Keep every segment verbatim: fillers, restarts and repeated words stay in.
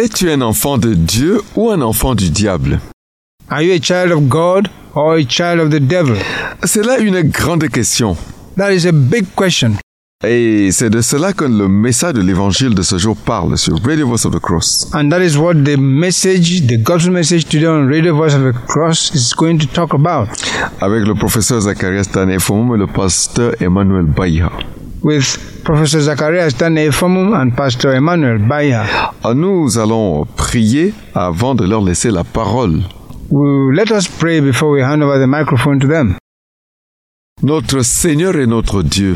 Es-tu un enfant de Dieu ou un enfant du diable? Are you a child of God or a child of the devil? C'est là une grande question. That is a big question. Et c'est de cela que le message de l'évangile de ce jour parle sur Radio Voice of the Cross. And that is what the message, the gospel message today on Radio Voice of the Cross is going to talk about. Avec le professeur Zacharias Tanefomum et le pasteur Emmanuel Baïha. With Professor Zacharias Tanefomum and Pastor Emmanuel Baïha. Nous allons prier avant de leur laisser la parole. Well, let us pray before we hand over the microphone to them. Notre Seigneur et notre Dieu,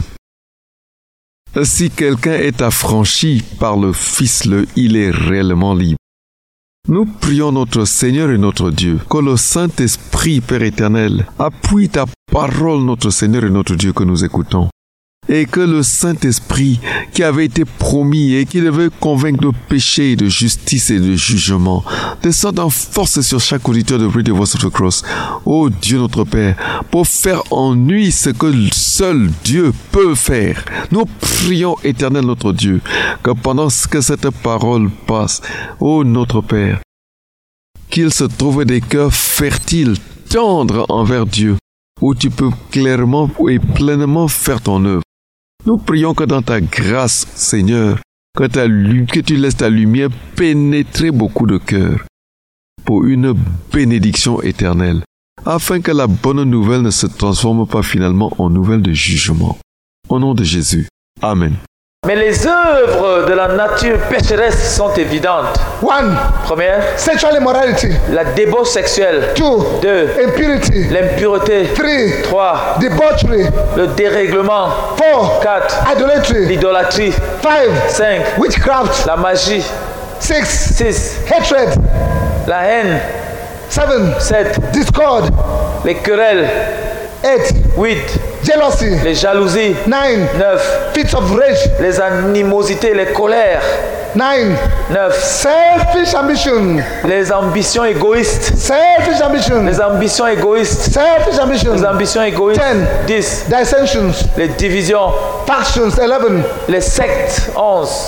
si quelqu'un est affranchi par le Fils, le, il est réellement libre. Nous prions notre Seigneur et notre Dieu, que le Saint-Esprit, Père éternel, appuie ta parole, notre Seigneur et notre Dieu, que nous écoutons. Et que le Saint-Esprit, qui avait été promis et qui devait convaincre de péché, de justice et de jugement, descende en force sur chaque auditeur de Radio Voice of the Cross. Ô Dieu notre Père, pour faire en lui ce que seul Dieu peut faire. Nous prions, éternel notre Dieu, que pendant que cette parole passe, ô notre Père, qu'il se trouve des cœurs fertiles, tendres envers Dieu, où tu peux clairement et pleinement faire ton œuvre. Nous prions que dans ta grâce, Seigneur, que, ta, que tu laisses ta lumière pénétrer beaucoup de cœurs pour une bénédiction éternelle, afin que la bonne nouvelle ne se transforme pas finalement en nouvelle de jugement. Au nom de Jésus. Amen. Mais les œuvres de la nature pécheresse sont évidentes. One. Première. Sexual immorality. La débauche sexuelle. Two. Deux. Impurity. L'impureté. Three. Trois. Debauchery. Le dérèglement. Four. Quatre. Idolatry. L'idolâtrie. Five. Cinq. Witchcraft. La magie. Six. Six. Hatred. La haine. Seven. Sept. Discord. Les querelles. Eight. Huit. Jealousy. Les jalousies. Nine. Neuf. Fits of rage. Les animosités, les colères. Nine. Neuf. Selfish ambition. Les ambitions égoïstes. Selfish ambition. Les ambitions égoïstes. Selfish ambition. Les ambitions égoïstes. Ten. Dix. Dissensions. Les divisions. Factions. Eleven. Les sectes. Onze.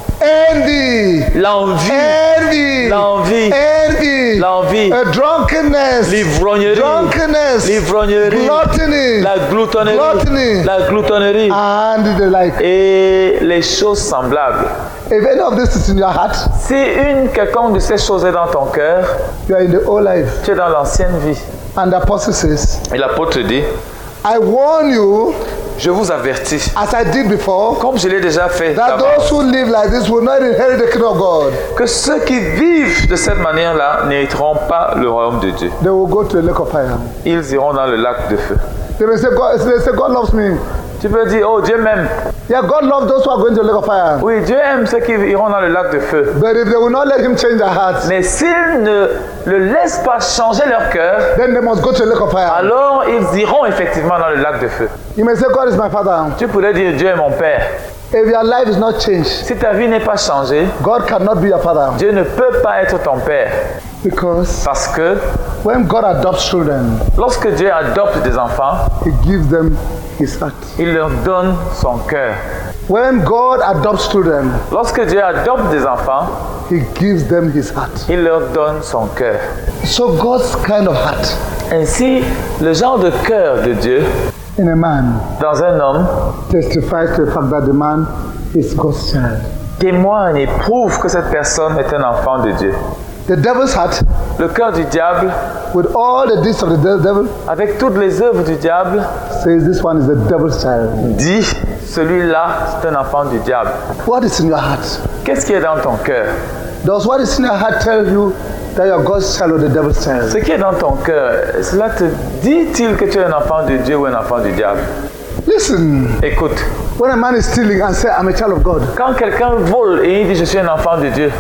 Envy. L'envie. Envy. L'envie. Envy. L'envie. Uh, drunkenness. L'ivrognerie. Drunkenness. L'ivrognerie. Gluttony. La gloutonnerie. Gluttony. La gloutonnerie. And the like. Et les choses semblables. If any of this is in your heart, si une quelconque de ces choses est dans ton cœur, you are in the old life. Tu es dans l'ancienne vie. And the apostle says, et l'apôtre dit, I warn you, je vous avertis, as I did before, comme je l'ai déjà fait, that those who live like this will not inherit the kingdom of God. Que ceux qui vivent de cette manière-là n'hériteront pas le royaume de Dieu. They will go to the lake of fire. Ils iront dans le lac de feu. They may say, God, they say, God loves me. Tu peux dire, oh Dieu m'aime. Yeah, God loves those who are going to the lake of fire. Oui, Dieu aime ceux qui iront dans le lac de feu. But if they will not let him change their hearts, mais s'ils ne le laissent pas changer leur cœur, then they must go to the lake of fire. Alors ils iront effectivement dans le lac de feu. You may say, God is my father. Tu pourrais dire, Dieu est mon père. If your life is not changed, si ta vie n'est pas changée, God cannot be your father. Dieu ne peut pas être ton père. Because Parce que when God adopts children, lorsque Dieu adopte des enfants, He gives them His heart. Il leur donne son cœur. When God adopts children, lorsque Dieu adopte des enfants, He gives them His heart. Il leur donne son cœur. So God's kind of heart. Ainsi, le genre de cœur de Dieu in a man dans un homme testifies to the fact that the man is God's child. Témoigne et prouve que cette personne est un enfant de Dieu. The devil's heart, le cœur du diable, with all the deeds of the devil, avec toutes les œuvres du diable, says this one is the devil's child. Dit, celui-là, c'est un enfant du diable. What is in your heart? Qu'est-ce qui est dans ton cœur? Does what is in your heart tell you that you are God's child or the devil's child? Ce qui est dans ton cœur, cela te dit-il que tu es un enfant de Dieu ou un enfant du diable? Listen. Écoute. When a man is stealing and say, I'm a child of God. Quand quelqu'un vole et il dit je suis un enfant de Dieu,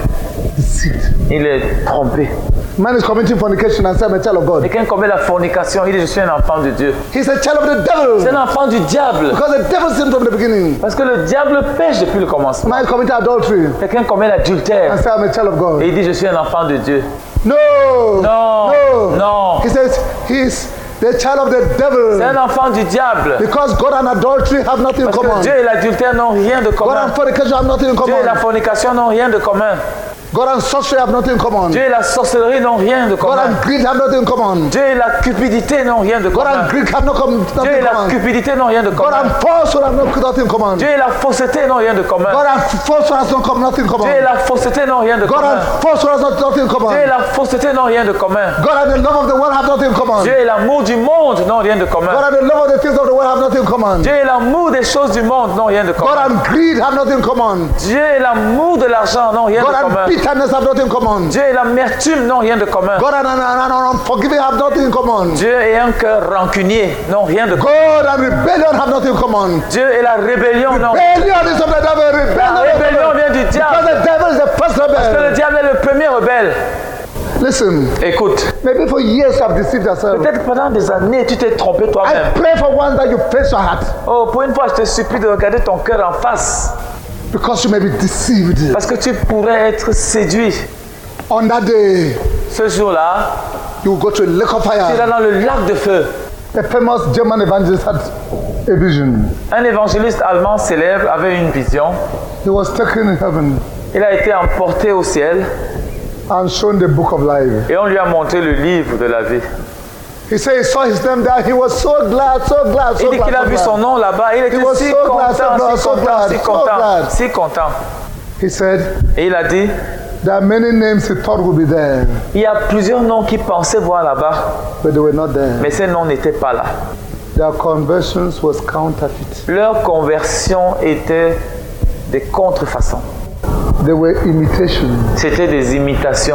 il est trompé. Man is committing fornication and say, I'm a child of God. Quelqu'un commet la fornication, il dit je suis un enfant de Dieu. He's a child of the devil. C'est un enfant du diable. Because the devil sinned from the beginning. Parce que le diable pêche depuis le commencement. Man is committing adultery. Quelqu'un commet l'adultère. And say, I'm a child of God. Et il dit je suis un enfant de Dieu. No. Non. No. Non. He says he's the child of the devil. C'est un enfant du diable. Because God and adultery have nothing Parce in common. Que Dieu et l'adultère n'ont rien de commun. God and fornication have nothing in common. Dieu et la fornication n'ont rien de commun. God and sorcery have nothing in common. Dieu et la sorcellerie n'ont rien de God commun. and greed have nothing in common. Dieu et la cupidité n'ont rien de God commun. and greed have no com- nothing Dieu et in la common. cupidité n'ont rien de God commun. and falsehood have no- nothing in common. Dieu et la fausseté n'ont rien de commun. God and falsehood has no com- nothing in common. Dieu et la fausseté n'ont rien de God commun. and falsehood has not- nothing in Dieu et common. la fausseté n'ont rien de commun. God and the love of the world have nothing in common. Dieu et l'amour du monde n'ont rien de commun. God and the love of the things of the world have nothing in common. Dieu et l'amour des choses du monde n'ont rien de God commun. and greed have nothing in common. Dieu et l'amour de l'argent n'ont rien God de and commun. bitterness have nothing in common. Dieu et l'amertume n'ont rien de commun. God and, and, and, and unforgiving have nothing in common. Dieu et un cœur rancunier n'ont rien de commun. God and rebellion have nothing in common. Dieu et la rébellion n'ont Rebellion is of the devil. La Rebellion is of the rébellion devil. vient du Because diable. the devil is the first Parce que le rebel. diable est le premier rebelle. Listen, Écoute, maybe for years you have deceived yourself. peut-être pendant des années, tu t'es trompé I toi-même. pray for one that you face your heart Oh, pour une fois, je te supplie de regarder ton cœur en face. because you may be deceived. Parce que tu pourrais être séduit. On that day, Ce jour-là, you will go to a lake of tu iras fire. dans le lac de feu. A famous German evangelist had a vision. Un évangéliste allemand célèbre avait une vision. He was taken in heaven Il a été emporté au ciel and shown the book of life. et on lui a montré le livre de la vie. He said he saw his name there. He was so glad, so glad, so Il dit glad. qu'il a so vu glad. son nom là-bas. Il était He was si so glad, so content, glad, si so content, glad, si so content, glad. si content. He said Et il a dit, there are many names he thought would be there, il y a plusieurs noms qu'il pensait voir là-bas, but they were not there. mais ces noms n'étaient pas là. Their conversions was counterfeit. Leur conversion était des contrefaçons. They were imitations. C'était des imitations.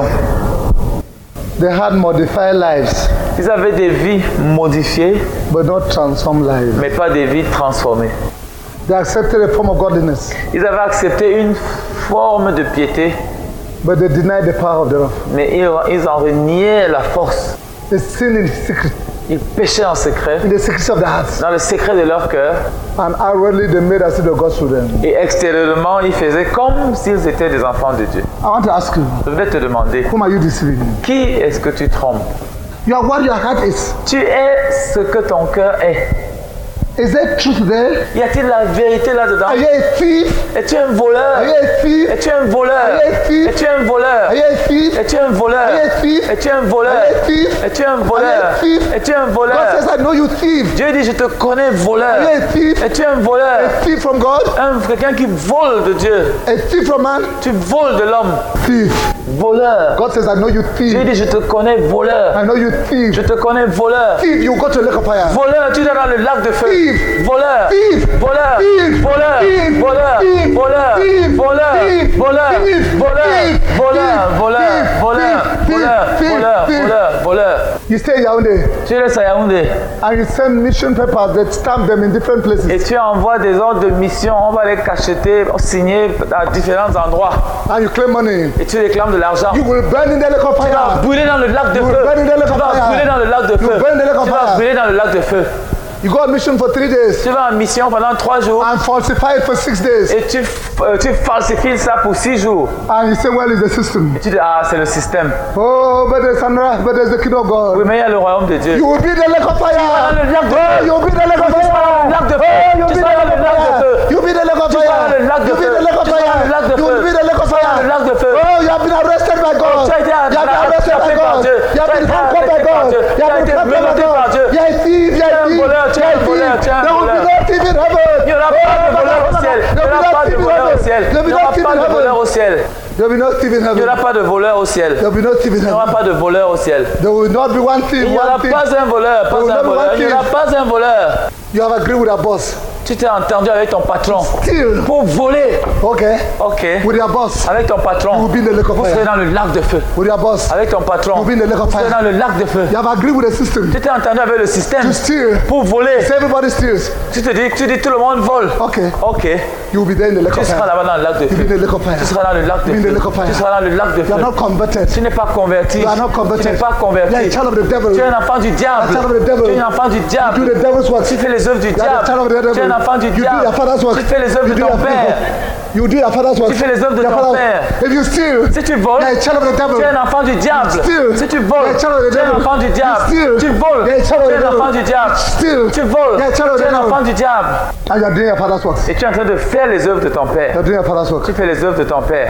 They had modified lives, Ils avaient des vies modifiées, but not transformed lives. mais pas des vies transformées. They accepted a form of godliness, Ils avaient accepté une forme de piété, but they denied the power of thereof. mais ils, ils en reniaient la force. They sinned in secret, Ils péchaient en secret, in the secrets of their hearts, dans le secret de leur cœur, and outwardly they made as if the God through them. et extérieurement, ils faisaient comme s'ils étaient des enfants de Dieu. I want to ask you, Je vais te demander, whom are you deceiving? qui est-ce que tu trompes? You are what your heart is. Tu es ce que ton cœur est. Is there truth there? Y a-t-il la vérité là-dedans? Are you a thief? Es-tu un voleur? Are you a thief? Es-tu un voleur? Are you a thief? Es-tu un voleur? Are you a thief? Es-tu un voleur? Are you a thief? Es-tu un voleur? Are you a thief? Es-tu un voleur? Are you a thief? Es-tu un God voleur? says, I know you thief. Dieu dit, je te connais voleur. Are you a thief? Es-tu un voleur? A thief from God? Un quelqu'un qui vole de Dieu. A thief from man? Tu voles de l'homme. Thief. Voleur. God says, I know you Dieu thief. dit, je te connais voleur. I know you thief. Je te connais voleur. Thief, you go to lake of fire. Voleur, tu es dans le lac de feu. Thief. Voleur. Thief. Voleur. Thief. Voleur. Thief. Voleur. Thief. Voleur. Thief. Voleur. Thief. Voleur. Thief. Voleur. Thief. Voleur. Thief. Voleur. Thief. Voleur. Thief. Voleur. Thief. Voleur. Thief. Voleur. Voleur. You stay in Yaoundé Tu es à Yaoundé and you send mission papers that stamp them in different places. et tu envoies des ordres de mission. On va les cacheter, signer à différents endroits. And you claim money. Et tu réclames de l'argent. You will burn in the lake of Tu vas fire. brûler dans le lac de You feu. will burn in the lake Tu of vas fire. brûler dans le lac de You feu. burn in the lake of Tu vas fire. brûler dans le lac de feu. You go on mission for three days Tu vas en mission pendant trois jours and falsify it for six days. et tu, euh, tu falsifies ça pour six jours. And you say, well, it's the system. Et tu dis, ah, c'est le système. Oh, but there's another, but there's the kingdom of God. Oui, mais il y a le royaume de Dieu. You will be the lake of fire. dans le lac de Oh, feu. you'll be the lake of Tu seras dans le lac de fire. feu. Oh, you'll Tu be the seras dans lake le of lac de fire. feu. You'll be the lake of Tu seras dans le fire. lac de You'll be feu. the lake of Tu seras dans le lac de fire. You feu. will be the lake of Tu seras dans le lac de feu. fire. Oh, you have been arrested by God. Tu as été You have been arrested attrapé by par God. Dieu. You have Tu as been été handcuffed by arrêté par God. Dieu. You Tu have as been été handcuffed by menotté par God. Dieu. You are a thief. You Tu es are un a thief. voleur, tu es You are un a voleur, tu es thief. un There will be voleur. no thief in heaven. Il n'y aura pas de voleur au ciel. Il n'y There will aura be pas no de thief in voleur au heaven. ciel. There Il will n'y be aura no thief pas in de voleur heaven. au ciel. There will be no thief in Il n'y heaven. aura pas de voleur au ciel. There will be no thief in Il n'y aura heaven. pas de voleur au ciel. There will not be one thief. Il n'y aura One thief. pas un voleur, pas There will un not be voleur. one Il n'y aura thief. pas un voleur. You have agreed with our boss. Tu t'es entendu avec ton patron Steal. pour voler. Okay. Ok. With your boss. Avec ton You will patron. be in the lake of Vous serez fire. dans le lac de feu. With your boss. Avec ton patron. You'll be in the lake of Vous serez fire. dans le lac de feu. You have agreed with the system. Tu t'es entendu avec le système To steal. pour voler. Say everybody steals. Tu te dis, tu dis tout le monde vole. Okay. Ok. You will be there in the lake Tu of seras fire. là-bas dans le lac de You'll be in feu. the lake of fire. Tu seras dans le lac de You'll be in the feu. lake of fire. Tu seras dans le lac de You are feu. not converted. Tu n'es pas converti. You are not Tu converted. n'es pas You are a converti. child of the devil. Tu es un enfant du diable. You are a child of the devil. Tu es un enfant du You do diable. the devil's works. Tu fais les œuvres du You are the child of the diable. devil. Tu es un enfant du You do your diable. father's work. Tu fais les œuvres You de do ton your father's père. work. You do your father's work. Tu fais les œuvres de Your ton father's père. work. If you steal, Si tu voles, you are a child of the devil. tu es un enfant du diable. Steal. Si tu voles, You are a child of the tu es un devil. enfant du diable. Steal. Tu voles, You are a child of tu es the un enfant devil. du diable. Steal. Tu voles, You are a child of tu the es un enfant devil. du diable. And you are doing your father's works. Et tu es en train de faire les œuvres de ton You père. are doing your father's works. Tu fais les œuvres de ton père.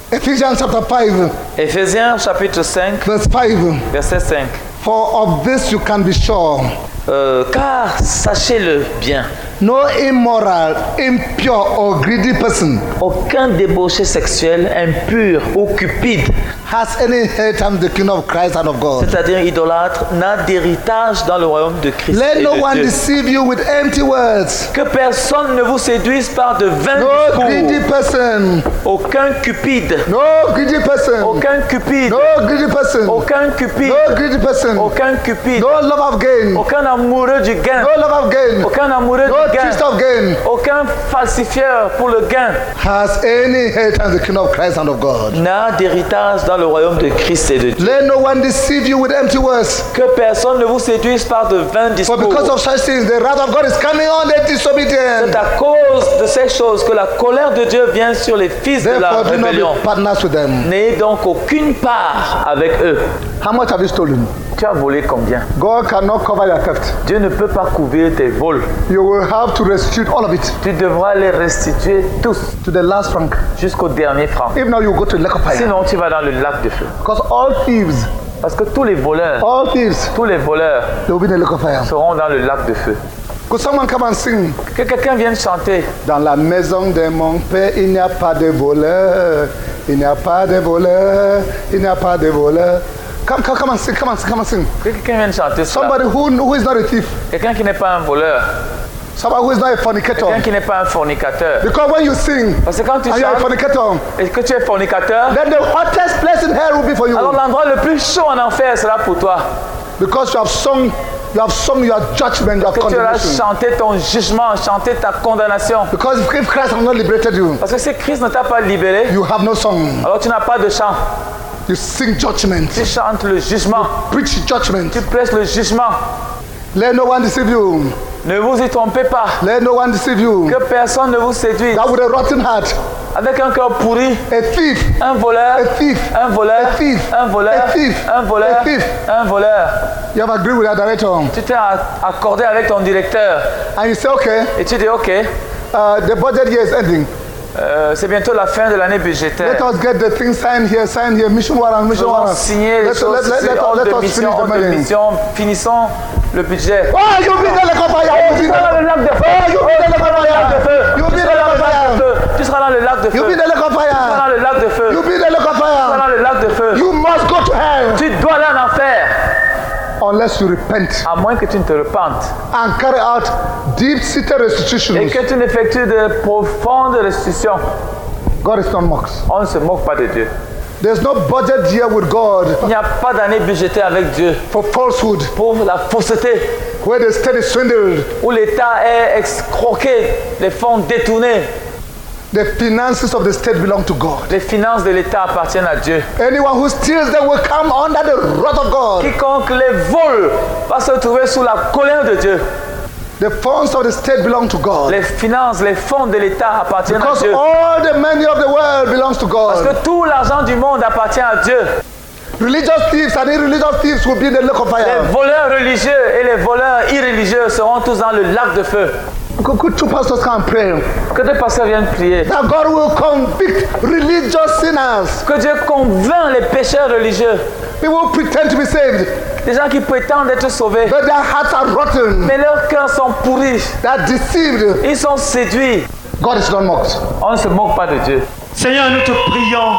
Ephesians chapter five, Éphésiens chapitre cinq, verse five. verset cinq. For of this you can be sure. Euh, car sachez-le bien, No immoral, impure, or greedy person aucun débauché sexuel, impur ou cupide, has any inheritance in the kingdom of Christ and of God. c'est-à-dire idolâtre, n'a d'héritage dans le royaume de Christ Let et no de one Dieu. deceive you with empty words. Que personne ne vous séduise par de vains No greedy discours. person. Aucun cupide, No greedy person. aucun cupide, No greedy person. aucun cupide, No greedy person. aucun cupide, No love of gain. aucun amoureux du gain, No love of gain. aucun amoureux No du gain, twist of gain aucun falsifieur pour le gain has any inheritance in the kingdom of Christ and of God. n'a d'héritage dans le royaume de Christ et de Dieu. Let no one deceive you with empty words. Que personne ne vous séduise par de vains For discours. because of such things, the wrath of God is coming on the disobedient. C'est à cause de ces choses que la colère de Dieu vient sur les fils de la Therefore, do not rébellion. be partners with them. N'ayez donc aucune part avec eux. How much have you stolen? Tu as volé combien? God cannot cover your theft. Dieu ne peut pas couvrir tes vols. You will have to restitute all of it Tu devras les restituer tous to the last franc. jusqu'au dernier franc. If not, you go to the lake of fire. Sinon, tu vas dans le lac de feu. Because all thieves, Parce que tous les voleurs, all thieves, tous les voleurs they will be in the lake of fire. seront dans le lac de feu. Could someone come and sing? Que quelqu'un vienne chanter. Dans la maison de mon père, il n'y a pas de voleurs. Il n'y a pas de voleurs. Il n'y a pas de voleurs. Come, come, come and sing. Come and sing. Come and sing. Que quelqu'un vienne chanter cela. Somebody who, who is not a thief. Quelqu'un qui n'est pas un voleur. Somebody who is not a fornicator. Quelqu'un qui n'est pas un fornicateur. Because when you sing Parce que quand tu and you are a chantes fornicator, et que tu es fornicateur, then the hottest place in hell will be for you. alors l'endroit le plus chaud en enfer sera pour toi. Because you have sung, you have sung your judgment, your Que tu auras condemnation. chanté ton jugement, chanté ta condamnation. Because if Christ has not liberated you, Parce que si Christ ne t'a pas libéré, you have no song. alors tu n'as pas de chant. You sing judgment, Tu chantes le jugement. preach judgment. Tu prêches le jugement. Let no one deceive you. Ne vous y trompez pas. Let no one deceive you. Que personne ne vous séduise. That with a rotten heart, Avec un cœur pourri, a thief, un voleur, a thief, un voleur, a thief, un voleur, a thief, un voleur, a thief. un voleur. You have agreed with our director, Tu t'es accordé avec ton directeur and you say, okay, et tu dis ok, uh, the budget year is ending. euh, c'est bientôt la fin de l'année Let budgétaire. us get the things signed here, signed here, mission warrant, Nous mission allons warrant. signer les Let, choses, let, let, c'est let, ordre let de us mission, finish the ordre de money. mission. Finissons le budget. Oh, you'll be the lake of fire. You'll be Tu seras dans the le lac de feu. Oh, you'll be the lake of Tu seras dans le lac de feu. fire. You'll Tu be the seras lake dans of le lac de fire. feu. Tu seras dans le lac de You'll feu. be the lake of Tu seras dans fire. le lac de feu. You'll be the lake of Tu seras dans fire. le lac de feu. You must go to hell Tu dois aller en enfer. unless you repent À moins que tu ne te repentes and carry out deep-seated et restitutions. que tu n'effectues de profondes restitutions. God is not mocked. On ne se moque pas de Dieu. There's no budget year with God Il n'y a pas d'année budgétaire avec Dieu for falsehood, pour la fausseté, where the state is swindled, où l'État est escroqué, les fonds détournés. the finances of the state belong to God. Les finances de l'État appartiennent à Dieu. Anyone who steals them will come under the wrath of God. Quiconque les vole va se trouver sous la colère de Dieu. The funds of the state belong to God. Les finances, les fonds de l'État appartiennent à Because Dieu. all the money of the world belongs to Parce God. que tout l'argent du monde appartient à Dieu. Religious thieves and irreligious thieves will be in the lake of Les fire. voleurs religieux et les voleurs irréligieux seront tous dans le lac de feu. Could, could two pastors come and pray Que deux pasteurs viennent prier. that God will convict religious sinners? Que Dieu convainc les pécheurs religieux. People who pretend to be saved, Des gens qui prétendent être sauvés. but their hearts are rotten. Mais leurs cœurs sont pourris. They are deceived. Ils sont séduits. God is not mocked. On ne se moque pas de Dieu. Seigneur, nous te prions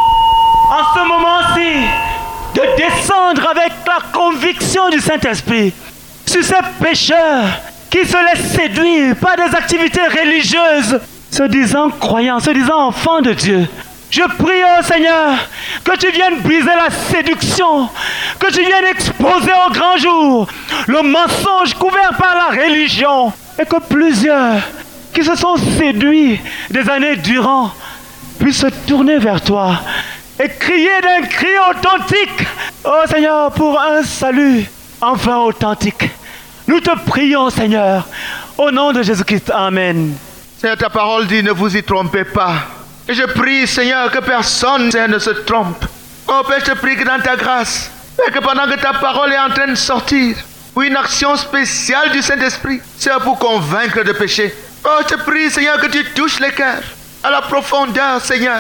en ce moment-ci de descendre avec la conviction du Saint-Esprit sur ces pécheurs qui se laissent séduire par des activités religieuses, se disant croyants, se disant enfants de Dieu. Je prie, oh Seigneur, que tu viennes briser la séduction, que tu viennes exposer au grand jour le mensonge couvert par la religion, et que plusieurs qui se sont séduits des années durant puissent se tourner vers toi et crier d'un cri authentique, oh Seigneur, pour un salut enfin authentique. Nous te prions, Seigneur, au nom de Jésus-Christ. Amen. Seigneur, ta parole dit, ne vous y trompez pas. Et je prie, Seigneur, que personne, Seigneur, ne se trompe. Oh Père, je te prie que dans ta grâce, et que pendant que ta parole est en train de sortir, pour une action spéciale du Saint-Esprit, c'est pour convaincre de péché. Oh, je te prie, Seigneur, que tu touches les cœurs à la profondeur, Seigneur,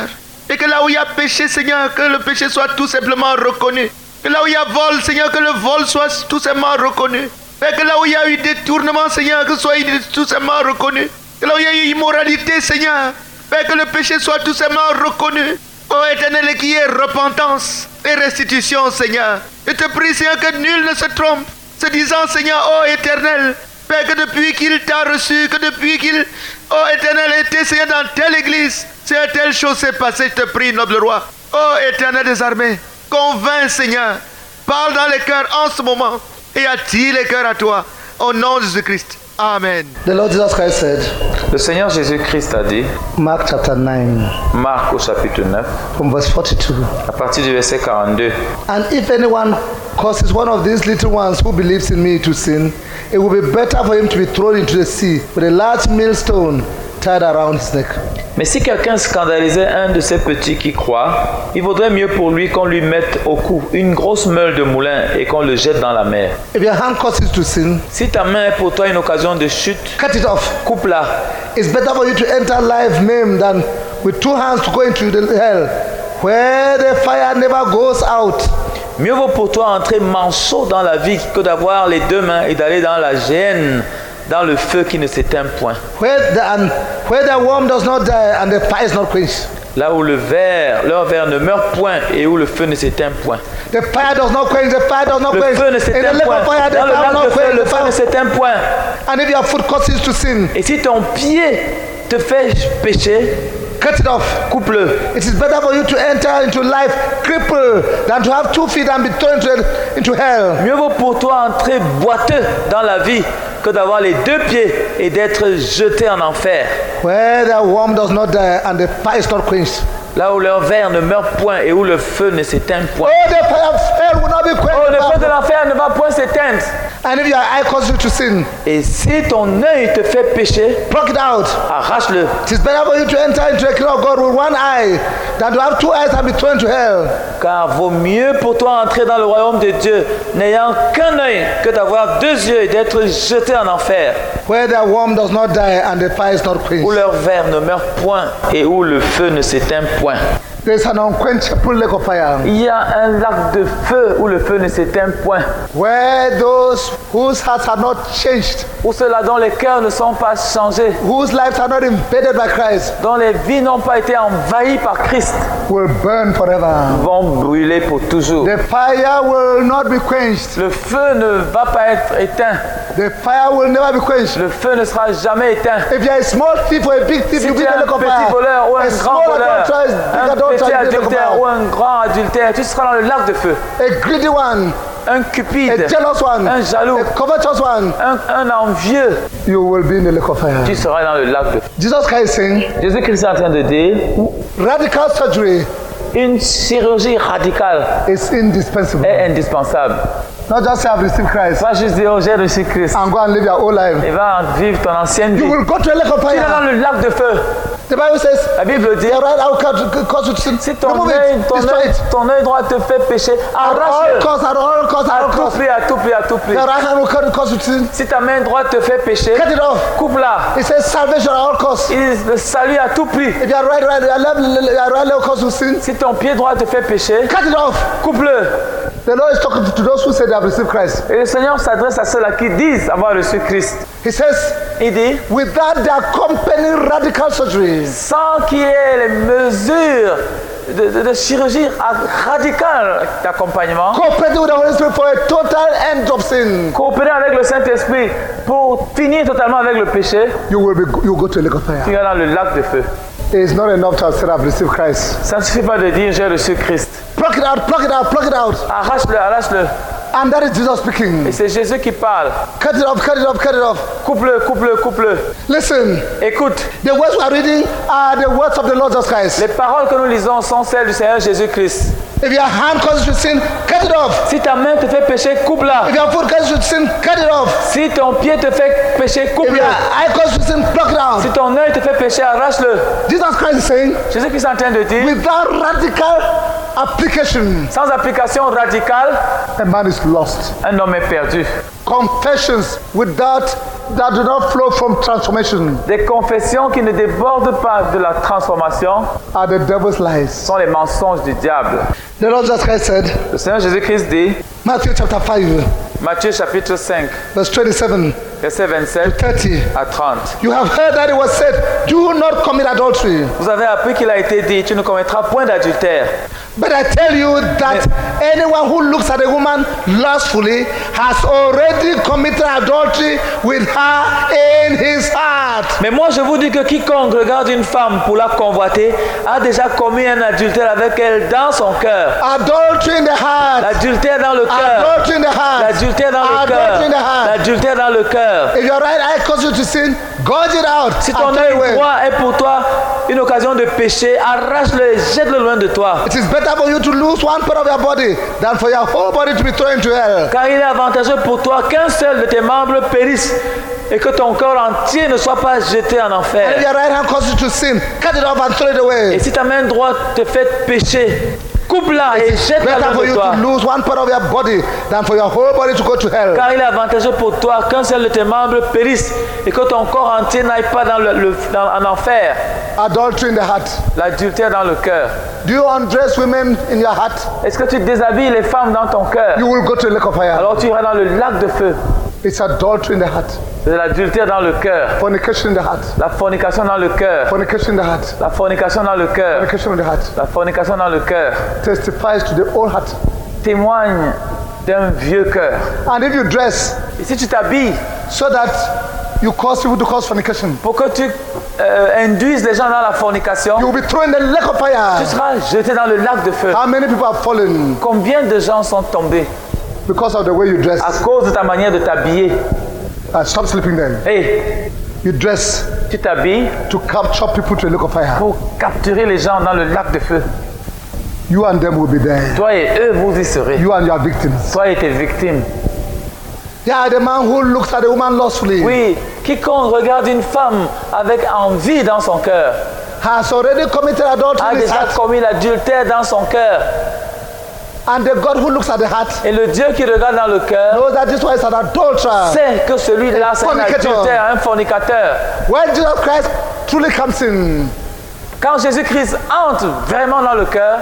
Et que là où il y a péché, Seigneur, que le péché soit tout simplement reconnu. Que là où il y a vol, Seigneur, que le vol soit tout simplement reconnu. Et que là où il y a eu détournement, Seigneur, que ce soit tout simplement reconnu. Que là où il y a eu immoralité, Seigneur, et que le péché soit tout simplement reconnu. Ô Éternel, et qu'il y ait repentance et restitution, Seigneur. Je te prie, Seigneur, que nul ne se trompe, se disant, Seigneur, ô Éternel, Père, que depuis qu'il t'a reçu, que depuis qu'il, ô Éternel, était, Seigneur, dans telle église, Seigneur, telle chose s'est passée, je te prie, noble roi. Ô Éternel des armées, convainc, Seigneur, parle dans les cœurs en ce moment et attire les cœurs à toi, au nom de Jésus-Christ. Amen. The Lord Jesus Christ said, Le Seigneur Jésus-Christ a dit, Mark chapter nine, Marc au chapitre neuf, from verse forty-two. à partir du verset quarante-deux. And if anyone causes one of these little ones who believes in me to sin, it will be better for him to be thrown into the sea with a large millstone tied around his neck. Mais si quelqu'un scandalisait un de ces petits qui croient, il vaudrait mieux pour lui qu'on lui mette au cou une grosse meule de moulin et qu'on le jette dans la mer. If your hand causes you to sin, Si ta main est pour toi une occasion de chute, cut it off. coupe-la. It's better for you to enter life maimed than with two hands to go into the hell, where the fire never goes out. Mieux vaut pour toi entrer manchot dans la vie que d'avoir les deux mains et d'aller dans la géhenne, dans le feu qui ne s'éteint point. Where the, and where the worm does not die and the fire is not quenched. Là où le ver, leur ver ne meurt point et où le feu ne s'éteint point. The fire does not quench, the fire does not Le quench. feu ne In the s'éteint lake point. of fire, the Dans le fire lac not de feu, quench. le The feu ne fire. s'éteint point. And if your foot causes you to sin, Et si ton pied te fait pécher, cut it off. coupe-le. It is better for you to enter into life crippled than to have two feet and be thrown into, into hell. Mieux vaut pour toi entrer boiteux dans la vie que d'avoir les deux pieds et d'être jeté en enfer. Where the worm does not die and the fire is not quenched. Là où leur ver ne meurt point et où le feu ne s'éteint point. Oh, the fire of hell will not be Oh, le feu de quenched. l'enfer ne va point s'éteindre. And if your eye causes you to sin, Et si ton œil te fait pécher, pluck it out. arrache-le. It is better for you to enter into the kingdom of God with one eye than to have two eyes and be thrown into hell. Car vaut mieux pour toi entrer dans le royaume de Dieu n'ayant qu'un œil que d'avoir deux yeux et d'être jeté en enfer. Where the worm does not die and the fire is not Où quenched. leur ver ne meurt point et où le feu ne s'éteint point. There is an unquenchable lake of fire. Il y a un lac de feu où le feu ne s'éteint point. Where those whose hearts are not changed, Où ceux-là dont les cœurs ne sont pas changés, whose lives are not invaded by Christ, dont les vies n'ont pas été envahies par Christ, will burn forever. vont brûler pour toujours. The fire will not be quenched. Le feu ne va pas être éteint. The fire will never be quenched. Le feu ne sera jamais éteint. If you are a small thief or a big thief, Si you tu be es the un lake of petit fire. voleur ou un A grand small voleur, adulterer, big un adulterer, petit you be the lake of adultère ou fire. un grand adultère, tu seras dans le lac de feu. A greedy one, Un a cupide, jealous one, un jaloux, a covetous one, un, un envieux, you will be in the lake of fire. tu seras dans le lac de feu. Jesus Christ is saying, Jésus-Christ est en train de dire, radical surgery une chirurgie radicale is indispensable. est indispensable. Not just say I've received Christ Pas juste dire, oh, j'ai reçu Christ and go and live your whole life. et va vivre ton ancienne vie. You will go to a lake of Tu es dans fire. le lac de feu. The Bible says, La Bible dit, the right eye will cause you to sin. si ton Remove œil, it, ton destroy œil, it. ton œil droit te fait pécher, At all arrache-le. costs, at all costs, at À all tout costs. prix, à tout prix, à tout prix. The right hand will cause you to sin. Si ta main droite te fait pécher, Cut it off. coupe-la. It says salvation at all costs. Il le salue à tout prix. If your right, right, your left, your right leg will cause you sin, Si ton pied droit te fait pécher, cut it off. coupe-le. The Lord is talking to those who say they have received Christ. Et le Seigneur s'adresse à ceux-là qui disent avoir reçu Christ. He says, Il dit, without the accompanying radical surgery, sans qu'il y ait les mesures de, de, de chirurgie radicale d'accompagnement, cooperating with the Holy Spirit for a total end of sin, coopérer avec le Saint-Esprit pour finir totalement avec le péché, you will be, you will go to a lake of fire. tu es dans le lac de feu. It is not enough to have said I've received Christ. Ça ne suffit pas de dire j'ai reçu Christ. Pluck it out, pluck it out, pluck it out. Arrache-le, arrache-le. And that is Jesus speaking. Et c'est Jésus qui parle. Cut it off, cut it off, cut it off. Coupe-le, coupe-le, coupe-le. Listen, Écoute, the words we are reading are the words of the Lord Jesus Christ. les paroles que nous lisons sont celles du Seigneur Jésus-Christ. If your hand causes you to sin, cut it off. Si ta main te fait pécher, coupe-la. If your foot causes you to sin, cut it off. Si ton pied te fait pécher, If coupe-le. your eye causes you to sin, pluck it out. Si ton œil te fait pécher, arrache-le. Jesus Christ is saying, Jésus-Christ est en train de dire, without radical application, sans application radicale, a man is lost. un homme est perdu. Confessions without that do not flow from transformation Des confessions qui ne débordent pas de la transformation are the devil's lies. sont les mensonges du diable. The Lord Jesus Christ said, Le Seigneur Jésus-Christ dit, Matthew chapter five, Matthieu chapitre cinq, verse twenty-seven verset vingt-sept thirty. à trente. You have heard that it was said, do not commit adultery. Vous avez appris qu'il a été dit, tu ne commettras point d'adultère. But I tell you that anyone who looks at a woman lustfully has already committed adultery with her in his heart. Mais moi je vous dis que quiconque regarde une femme pour la convoiter a déjà commis un adultère avec elle dans son cœur. Adultery in the heart. L'adultère dans le cœur. Adultery in the heart. L'adultère dans le Adultery in the cœur. heart. L'adultère dans le cœur. If your right eye causes you to sin, gouge it out. Si and ton throw it away. œil droit est pour toi une occasion de pécher, arrache-le et jette-le loin de toi. It is better for you to lose one part of your body than for your whole body to be thrown into hell. Car il est avantageux pour toi qu'un seul de tes membres périsse et que ton corps entier ne soit pas jeté en And if enfer. your right hand causes you to sin, cut it off and throw it away. Et si ta main droite te fait pécher, coupe-la et jette-la Better loin for de you toi. to lose one part of your body than for your whole body to go to hell. Car il est avantageux pour toi qu'un seul de tes membres périsse et que ton corps entier n'aille pas dans le, le- dans, en enfer. Adultery in the heart. L'adultère dans le cœur. Do you undress women in your heart? Est-ce que tu déshabilles les femmes dans ton cœur? You will go to the lake of fire. Alors tu iras dans le lac de feu. It's adultery in the heart. C'est l'adultère dans le cœur. Fornication in the heart. La fornication dans le cœur. Fornication in the heart. La fornication dans le cœur. Fornication in the heart. La fornication dans le cœur Testifies to the old heart. témoigne d'un vieux cœur. And if you dress Et si tu t'habilles so that you cause people to cause fornication, pour que tu euh, induises les gens dans la fornication, you will be thrown in the lake of tu fire. seras jeté dans le lac de feu. How many people have fallen Combien de gens sont tombés because of the way you dress? à cause de ta manière de t'habiller? Uh, stop sleeping then. Hey, You dress tu t'habilles to capture people to the lake of fire. pour capturer les gens dans le lac de feu. You and them will be there. Toi et eux, vous y serez. You and your victims. Toi et tes victimes. Yeah, the man who looks at a woman lustfully Oui, quiconque regarde une femme avec envie dans son cœur has already committed adultery a in his déjà heart. commis l'adultère dans son cœur. And the God who looks at the heart Et le Dieu qui regarde dans le cœur knows that this one is an adulterer. sait que celui-là c'est un Fornicator. adultère, un fornicateur. When Jesus Christ truly comes in, Quand Jésus-Christ entre vraiment dans le cœur,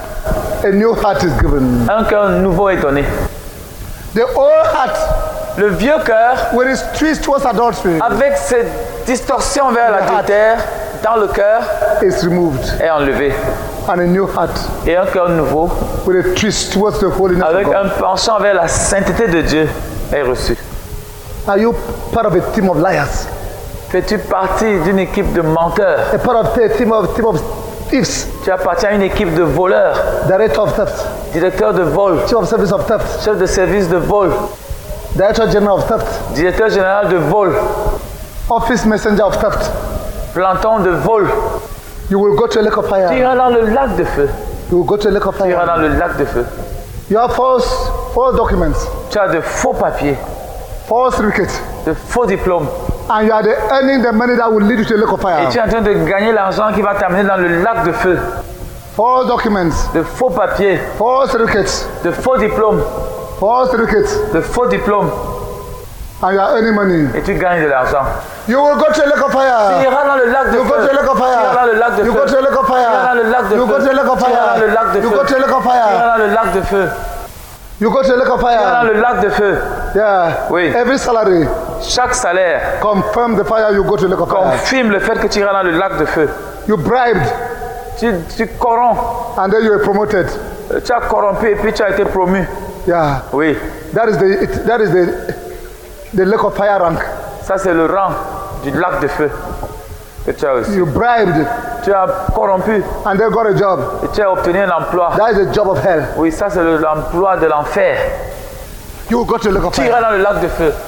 a new heart is given. un cœur nouveau est donné. The old heart, Le vieux cœur, with its twist towards adultery, avec cette distorsion vers l'adultère dans le cœur, is removed. est enlevé. And a new heart, Et un cœur nouveau, with a twist towards the holiness of avec God. un penchant vers la sainteté de Dieu, est reçu. Are you part of a team of liars? Fais-tu partie d'une équipe de menteurs? A part of a team of team of thieves? Tu appartiens à une équipe de voleurs, Director of theft, directeur de vol, chief of service of theft, chef de service de vol, director general of theft, directeur général de vol, office messenger of theft. planton de vol. You will go to a lake of Tu fire. iras dans le lac de feu. You will go to a lake of Tu iras dans fire. le lac de feu. You have false, false documents, Tu as de faux papiers, false certificates, de faux diplômes. and you are the, earning the money that will lead you to a lake of Et tu es fire. en train de gagner l'argent qui va t'amener dans le lac de feu. False documents, De faux papiers, false certificates, de faux diplômes, false certificates, de faux diplômes. and you are earning money. Et tu gagnes de l'argent. You will go to a lake of Tu fire. iras dans le lac de You go to feu. a lake of Tu iras dans fire. le lac de You feu. go to a lake of Tu iras dans le fire. lac de You feu. go to a lake of Tu iras dans le lac de fire. You feu. go to a lake of Tu iras fire. dans le lac de feu. You go to a lake of Tu iras dans fire. le lac de feu. Yeah. Oui. Every salary Chaque salaire confirm the fire. You go to a lake of fire. confirme le fait que tu iras dans le lac de feu. You bribed, Tu, tu corromps. and then you were promoted. Tu as corrompu et puis tu as été promu. Yeah. Oui. That is the it, that is the the lake of fire rank. Ça, c'est le rang du lac de feu que tu as aussi. You bribed, Tu as corrompu and then got a job. et tu as obtenu un emploi. That is the job of hell. Oui, ça, c'est le- l'emploi de l'enfer. You will go to a lake of Tu iras fire. dans le lac de feu.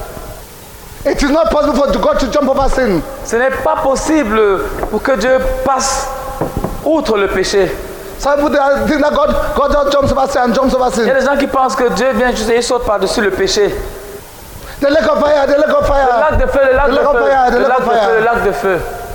It is not possible for God to jump over sin. Ce n'est pas possible pour que Dieu passe outre le péché. Some people they think that God God just jumps over sin and jumps over Il y a sin. des gens qui pensent que Dieu vient juste et saute par-dessus le péché. The lake of fire, the lake of Le lac fire, de feu, le lac The de lake of feu, fire, the le lake lac of de feu, fire. le lac de feu.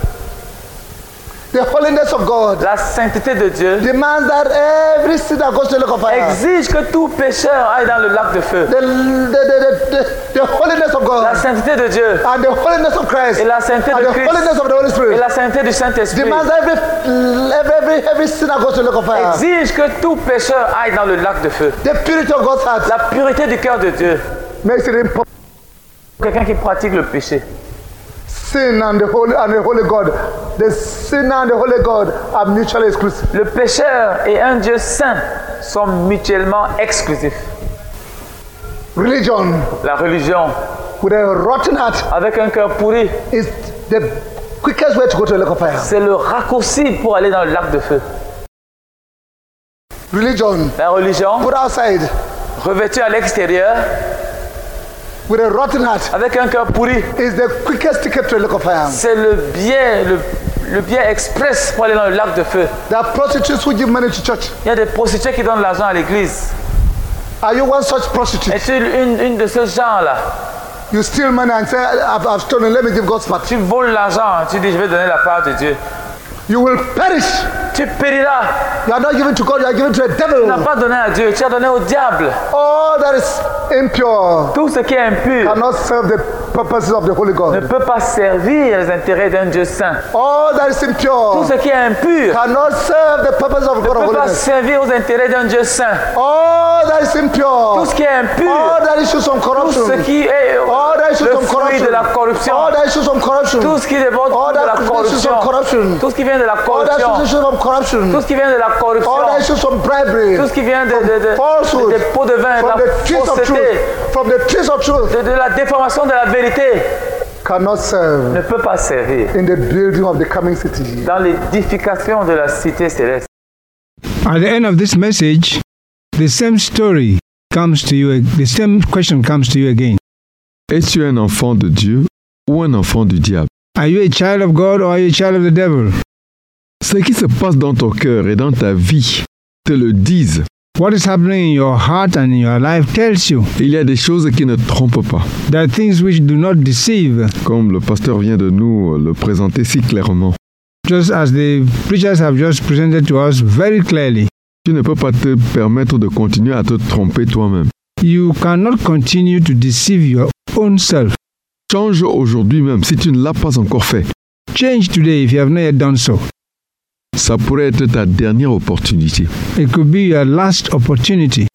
the holiness of God La sainteté de Dieu demands that every sin that goes to the lake of fire, exige que tout pécheur aille dans le lac de feu. the, the, the, the, the, the holiness of God. La sainteté de Dieu And the holiness of Christ. et la sainteté And de the Christ holiness of the Holy et Spirit. la sainteté du Saint-Esprit Demands every, every, every, every sinner goes to the lake of fire. exige que tout pécheur aille dans le lac de feu. The purity of God's heart La pureté du cœur de Dieu. makes it impossible. Quelqu'un qui pratique le péché. Sin and the holy and the holy God. The sinner and the holy God are mutually exclusive. Le pécheur et un Dieu saint sont mutuellement exclusifs. Religion La religion, with a rotten heart avec un cœur pourri, is the quickest way to go to the lake of fire. c'est le raccourci pour aller dans le lac de feu. Religion La religion, put outside revêtue à l'extérieur, with a rotten heart avec un cœur pourri, is the quickest ticket to the lake of fire. c'est le biais, le, le biais express pour aller dans le lac de feu. There are prostitutes who give money to church. Il y a des prostituées qui donnent l'argent à l'église. Are you one such prostitute? Es-tu une, une de ce genre-là? You steal money and say, I've, I've stolen, let me give God's part. Tu voles l'argent, tu dis je vais donner la part de Dieu. You will perish. Tu périras. You are not given to God, you are given to a Tu n'as devil. pas donné à Dieu, tu as donné au diable. All that is impure Tout ce qui est impur cannot serve the purposes of the Holy ne God. peut pas servir les intérêts d'un Dieu saint. All that is Tout impure ce qui est impur cannot serve the purposes of ne God of peut pas holiness. servir aux intérêts d'un Dieu saint. All that is Tout impure, ce qui est impur, all that issues from tout corruption, ce qui est all that issues le from fruit corruption, de la corruption, all that issues from corruption, tout ce qui déborde all de la that issues corruption, from corruption, tout ce qui vient de la all that corruption, issues from corruption, tout ce qui vient de la all that corruption, issues from bribery, tout ce qui vient de, from de, de, falsehood, des pots de vin, de from la the trees of fausseté, truth, from the trees of truth, de, de la déformation de la vérité, cannot serve ne peut pas servir in the building of the coming city. dans l'édification de la cité céleste. At the end of this message, the same story comes to you, the same question comes to you again. Es-tu un enfant de Dieu ou un enfant du diable? Are you a child of God or are you a child of the devil? Ce qui se passe dans ton cœur et dans ta vie te le disent. What is happening in your heart and in your life tells you. Il y a des choses qui ne trompent pas, There are things which do not deceive, comme le pasteur vient de nous le présenter si clairement. just as the preachers have just presented to us very clearly. Tu ne peux pas te permettre de continuer à te tromper toi-même. You cannot continue to deceive your own self. Change aujourd'hui même si tu ne l'as pas encore fait. Change today if you have not yet done so. Ça pourrait être ta dernière opportunité. It could be your last opportunity.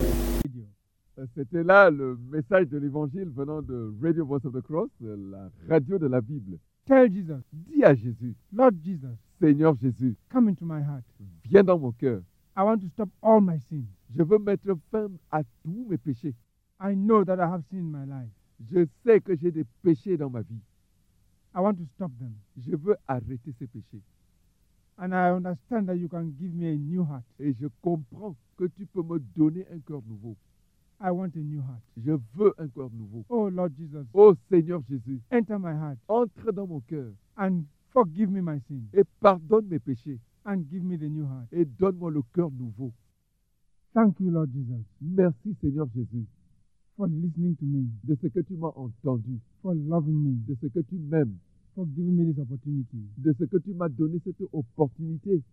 C'était là le message de l'évangile venant de Radio Voice of the Cross, la radio de la Bible. Tell Jesus, Dis à Jésus, Lord Jesus, Seigneur Jésus, come into my heart. viens dans mon cœur. I want to stop all my sins. Je veux mettre fin à tous mes péchés. I know that I have sin in my life. Je sais que j'ai des péchés dans ma vie. I want to stop them. Je veux arrêter ces péchés. And I understand that you can give me a new heart. Et je comprends que tu peux me donner un cœur nouveau. I want a new heart. Je veux un cœur nouveau. Oh Lord Jesus, Ô Seigneur Jésus, enter my heart entre dans mon cœur and forgive me my sins et pardonne mes péchés and give me the new heart. et donne-moi le cœur nouveau. Thank you, Lord Jesus, Merci Seigneur Jésus for listening to me, de ce que tu m'as entendu, for loving me, de ce que tu m'aimes, for giving me this opportunity. de ce que tu m'as donné cette opportunité.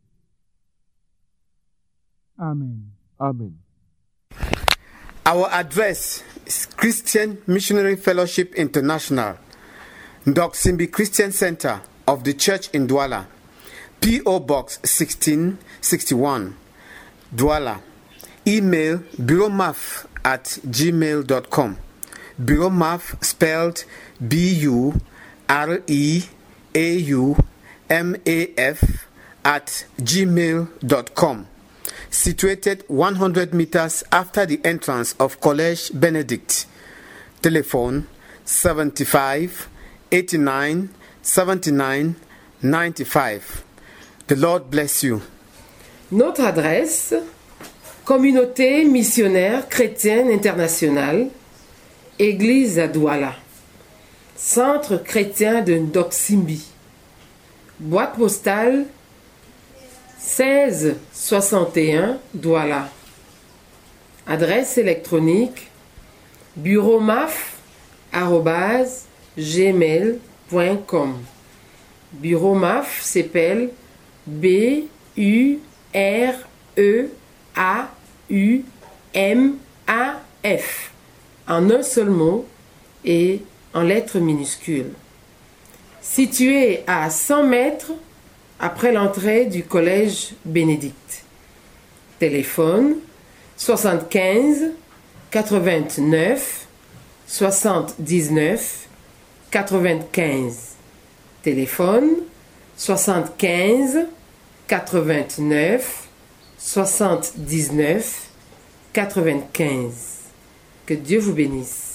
Amen. Amen. Our address is Christian Missionary Fellowship International, Ndoksimbi Christian Center of the Church in Douala, P O Box sixteen sixty-one, Douala. Email bureaumaf at gmail dot com. Bureaumaf spelled B U R E A U M A F at gmail dot com. Situated one hundred meters after the entrance of College Benedict. Telephone seventy-five, eighty-nine, seventy-nine, ninety-five. The Lord bless you. Notre adresse, Communauté missionnaire chrétienne internationale, Église à Douala, Centre chrétien de Ndoksimbi, boîte postale seize soixante et un Douala. Adresse électronique bureaumaf arobase gmail point com. Bureaumaf s'appelle B U R E A U M A F en un seul mot et en lettres minuscules. Situé à cent mètres après l'entrée du collège Bénédicte. Téléphone soixante-quinze quatre-vingt-neuf soixante-dix-neuf quatre-vingt-quinze. Téléphone soixante-quinze quatre-vingt-neuf soixante-dix-neuf quatre-vingt-quinze. Que Dieu vous bénisse.